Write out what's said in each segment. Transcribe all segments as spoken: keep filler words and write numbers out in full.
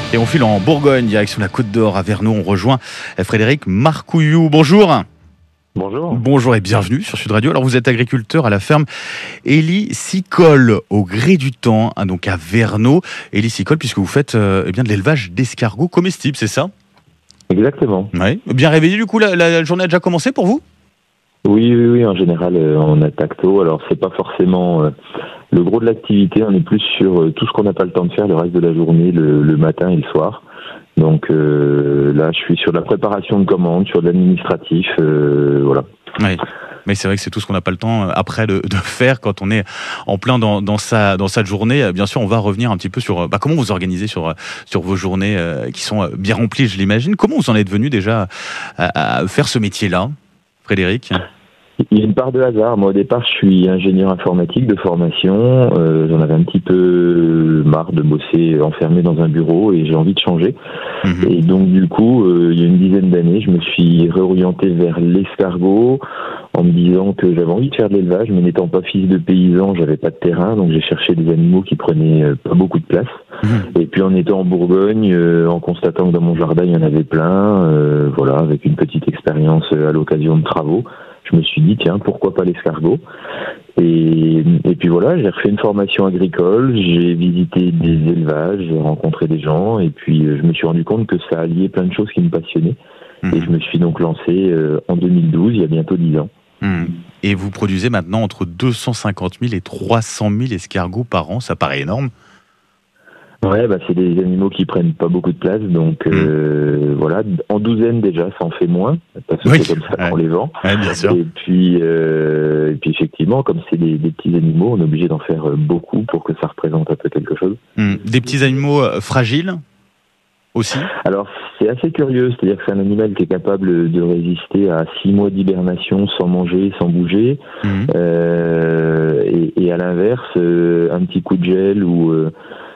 Et on file en Bourgogne, direction la Côte d'Or, à Vernon. On rejoint Frédéric Marcouillou. Bonjour. Bonjour. Bonjour et bienvenue sur Sud Radio. Alors vous êtes agriculteur à la ferme Hélicicole, au gré du temps, hein, donc à Vernon. Hélicicole, puisque vous faites euh, eh bien de l'élevage d'escargots comestibles, c'est ça? Exactement. Oui. Bien réveillé du coup, la, la journée a déjà commencé pour vous? Oui, oui, oui, en général, euh, on attaque tôt. Alors, c'est pas forcément euh, le gros de l'activité. On est plus sur euh, tout ce qu'on n'a pas le temps de faire le reste de la journée, le, le matin et le soir. Donc euh, là, je suis sur de la préparation de commandes, sur de l'administratif, euh, voilà. Oui. Mais c'est vrai que c'est tout ce qu'on n'a pas le temps après de, de faire quand on est en plein dans, dans, sa, dans sa journée. Bien sûr, on va revenir un petit peu sur bah, comment vous organisez sur, sur vos journées euh, qui sont bien remplies, je l'imagine. Comment vous en êtes venu déjà à, à faire ce métier-là, Frédéric? Il y a une part de hasard. Moi, au départ, je suis ingénieur informatique de formation. Euh, j'en avais un petit peu marre de bosser enfermé dans un bureau et j'ai envie de changer. Mmh. Et donc, du coup, euh, il y a une dizaine d'années, je me suis réorienté vers l'escargot en me disant que j'avais envie de faire de l'élevage, mais n'étant pas fils de paysan, j'avais pas de terrain, donc j'ai cherché des animaux qui prenaient euh, pas beaucoup de place. Mmh. Et puis, en étant en Bourgogne, euh, en constatant que dans mon jardin, il y en avait plein, euh, voilà, avec une petite expérience à l'occasion de travaux, je me suis dit, tiens, pourquoi pas l'escargot? Et, et puis voilà, j'ai refait une formation agricole, j'ai visité des élevages, j'ai rencontré des gens, et puis je me suis rendu compte que ça alliait plein de choses qui me passionnaient. Mmh. Et je me suis donc lancé euh, en deux mille douze, il y a bientôt dix ans. Mmh. Et vous produisez maintenant entre deux cent cinquante mille et trois cent mille escargots par an, ça paraît énorme? Ouais, bah c'est des animaux qui prennent pas beaucoup de place, donc euh, mmh. voilà, en douzaine déjà, ça en fait moins, parce que oui. c'est comme ça qu'on ouais. les vend. Ouais, bien sûr. Et puis, euh, et puis effectivement, comme c'est des, des petits animaux, on est obligé d'en faire beaucoup pour que ça représente un peu quelque chose. Mmh. Des petits animaux fragiles aussi? Alors c'est assez curieux, c'est-à-dire que c'est un animal qui est capable de résister à six mois d'hibernation sans manger, sans bouger, mmh. euh, et, et à l'inverse, euh, un petit coup de gel ou euh,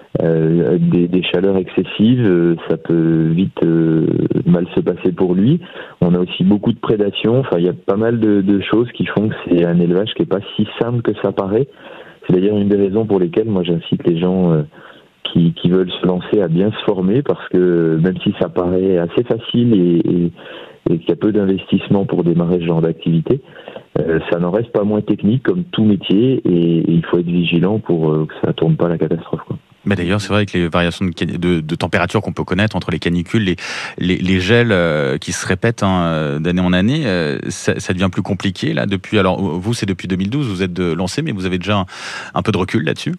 Euh, des, des chaleurs excessives, euh, ça peut vite euh, mal se passer pour lui. On a aussi beaucoup de prédation, enfin il y a pas mal de, de choses qui font que c'est un élevage qui est pas si simple que ça paraît. C'est d'ailleurs une des raisons pour lesquelles moi j'incite les gens euh, qui, qui veulent se lancer à bien se former, parce que même si ça paraît assez facile et, et, et qu'il y a peu d'investissement pour démarrer ce genre d'activité, euh, ça n'en reste pas moins technique comme tout métier, et, et il faut être vigilant pour euh, que ça ne tourne pas à la catastrophe, quoi. Mais d'ailleurs, c'est vrai que les variations de, de, de température qu'on peut connaître entre les canicules, les, les, les gels euh, qui se répètent hein, d'année en année, euh, ça, ça devient plus compliqué là. Depuis, alors vous, c'est depuis deux mille douze, vous êtes de, lancé, mais vous avez déjà un, un peu de recul là-dessus?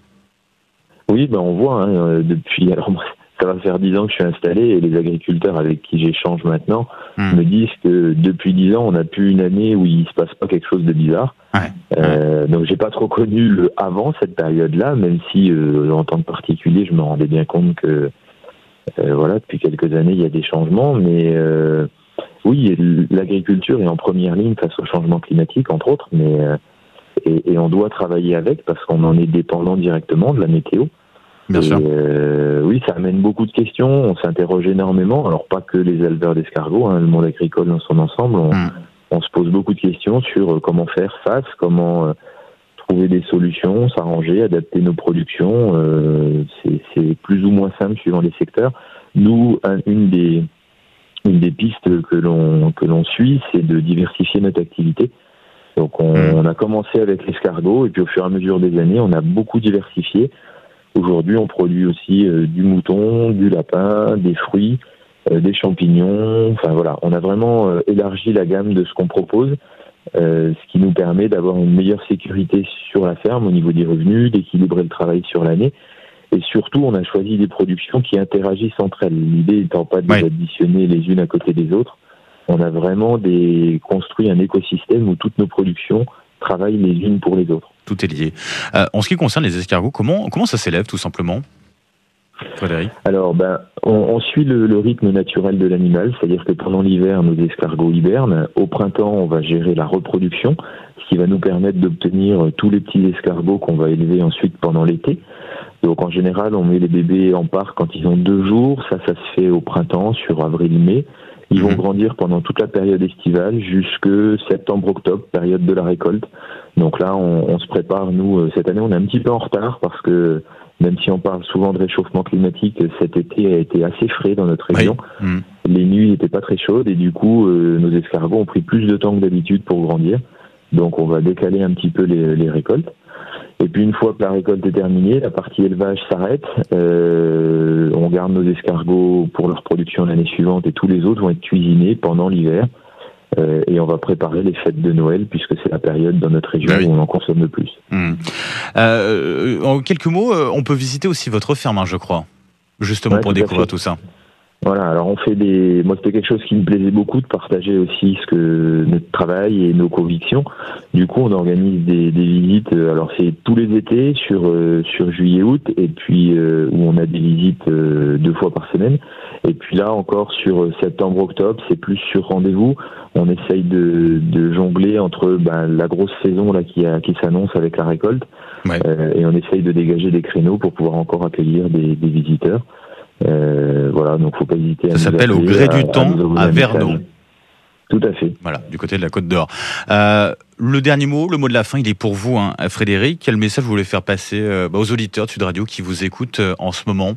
Oui, ben on voit hein, depuis. Alors ça va faire dix ans que je suis installé, et les agriculteurs avec qui j'échange maintenant mmh. me disent que depuis dix ans, on n'a plus une année où il se passe pas quelque chose de bizarre. Ouais. Euh, donc j'ai pas trop connu le avant cette période-là, même si euh, en tant que particulier, je me rendais bien compte que euh, voilà, depuis quelques années, il y a des changements. Mais euh, oui, l'agriculture est en première ligne face au changement climatique, entre autres, mais euh, et, et on doit travailler avec parce qu'on en est dépendant directement de la météo. Bien et sûr. Euh, oui, ça amène beaucoup de questions. On s'interroge énormément. Alors pas que les éleveurs d'escargots, hein, le monde agricole dans son ensemble. On, mmh. on se pose beaucoup de questions sur comment faire face, comment euh, trouver des solutions, s'arranger, adapter nos productions. Euh, c'est, c'est plus ou moins simple suivant les secteurs. Nous, un, une des une des pistes que l'on que l'on suit, c'est de diversifier notre activité. Donc on, mmh. on a commencé avec l'escargot, et puis au fur et à mesure des années, on a beaucoup diversifié. Aujourd'hui, on produit aussi euh, du mouton, du lapin, des fruits, euh, des champignons. Enfin voilà, on a vraiment euh, élargi la gamme de ce qu'on propose, euh, ce qui nous permet d'avoir une meilleure sécurité sur la ferme au niveau des revenus, d'équilibrer le travail sur l'année. Et surtout, on a choisi des productions qui interagissent entre elles. L'idée étant pas de les additionner les unes à côté des autres. On a vraiment des, construit un écosystème où toutes nos productions travaillent les unes pour les autres. Tout est lié. Euh, en ce qui concerne les escargots, comment, comment ça s'élève tout simplement, Frédéric? Alors, ben, on, on suit le, le rythme naturel de l'animal, c'est-à-dire que pendant l'hiver, nos escargots hibernent. Au printemps, on va gérer la reproduction, ce qui va nous permettre d'obtenir tous les petits escargots qu'on va élever ensuite pendant l'été. Donc, en général, on met les bébés en part quand ils ont deux jours. Ça, ça se fait au printemps, sur avril-mai. Ils vont grandir pendant toute la période estivale jusque septembre-octobre, période de la récolte. Donc là, on, on se prépare. Nous, cette année, on est un petit peu en retard parce que même si on parle souvent de réchauffement climatique, cet été a été assez frais dans notre région. Oui. Mmh. Les nuits n'étaient pas très chaudes et du coup, euh, nos escargots ont pris plus de temps que d'habitude pour grandir. Donc on va décaler un petit peu les, les récoltes. Et puis une fois que la récolte est terminée, la partie élevage s'arrête. Euh, on garde nos escargots pour leur production l'année suivante et tous les autres vont être cuisinés pendant l'hiver. Euh, et on va préparer les fêtes de Noël puisque c'est la période dans notre région oui. où on en consomme le plus. Mmh. Euh, en quelques mots, on peut visiter aussi votre ferme, hein, je crois, justement ouais, pour tout découvrir tout ça. Voilà, alors on fait des. Moi, c'était quelque chose qui me plaisait beaucoup de partager aussi ce que notre travail et nos convictions. Du coup, on organise des, des visites. Alors, c'est tous les étés sur euh, sur juillet-août, et puis euh, où on a des visites euh, deux fois par semaine. Et puis là, encore sur septembre-octobre, c'est plus sur rendez-vous. On essaye de, de jongler entre ben, la grosse saison là qui a, qui s'annonce avec la récolte, ouais. euh, et on essaye de dégager des créneaux pour pouvoir encore accueillir des, des visiteurs. Euh, voilà, donc faut pas hésiter à ça s'appelle Au gré du temps à, à Vernon. Tout à fait. Voilà, du côté de la Côte d'Or. Euh, le dernier mot, le mot de la fin, il est pour vous, hein, Frédéric. Quel message vous voulez faire passer euh, bah, aux auditeurs de Sud Radio qui vous écoutent euh, en ce moment?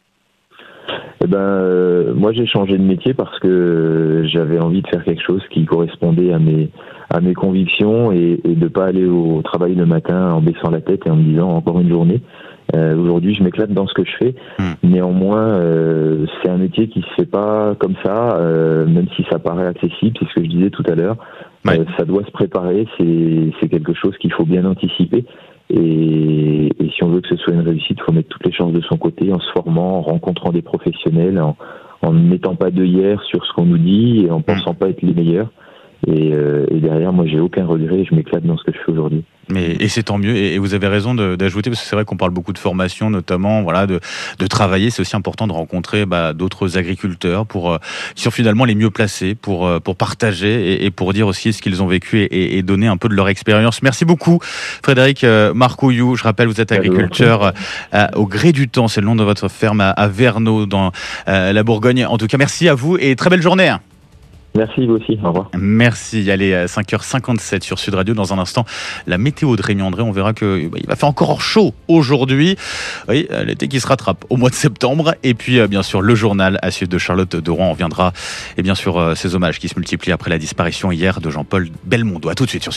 Eh ben, euh, moi j'ai changé de métier parce que j'avais envie de faire quelque chose qui correspondait à mes à mes convictions et, et de pas aller au travail le matin en baissant la tête et en me disant encore une journée. Euh, aujourd'hui, je m'éclate dans ce que je fais. Mmh. Néanmoins, euh, c'est un métier qui se fait pas comme ça, euh, même si ça paraît accessible. C'est ce que je disais tout à l'heure. Ouais. Euh, ça doit se préparer. C'est c'est quelque chose qu'il faut bien anticiper. Et, et si on veut que ce soit une réussite, il faut mettre toutes les chances de son côté, en se formant, en rencontrant des professionnels, en, en ne mettant pas d'œillères sur ce qu'on nous dit et en pensant pas être les meilleurs. Et, euh, et derrière, moi, j'ai aucun regret. Je m'éclate dans ce que je fais aujourd'hui. Mais et c'est tant mieux. Et, et vous avez raison de, d'ajouter, parce que c'est vrai qu'on parle beaucoup de formation, notamment, voilà, de, de travailler. C'est aussi important de rencontrer bah, d'autres agriculteurs pour euh, qui sont finalement les mieux placés pour euh, pour partager et, et pour dire aussi ce qu'ils ont vécu et, et donner un peu de leur expérience. Merci beaucoup, Frédéric euh, Marcouillou. Je rappelle, vous êtes agriculteur euh, au gré du temps. C'est le nom de votre ferme à, à Vernon, dans euh, la Bourgogne. En tout cas, merci à vous et très belle journée. Merci, vous aussi. Au revoir. Merci. Allez, à cinq heures cinquante-sept sur Sud Radio. Dans un instant, la météo de Rémi André. On verra qu'il bah, va faire encore chaud aujourd'hui. Oui, l'été qui se rattrape au mois de septembre. Et puis, euh, bien sûr, le journal à suivre de Charlotte de Rouen. On reviendra. Et bien sûr, euh, ces hommages qui se multiplient après la disparition hier de Jean-Paul Belmondo. À tout de suite sur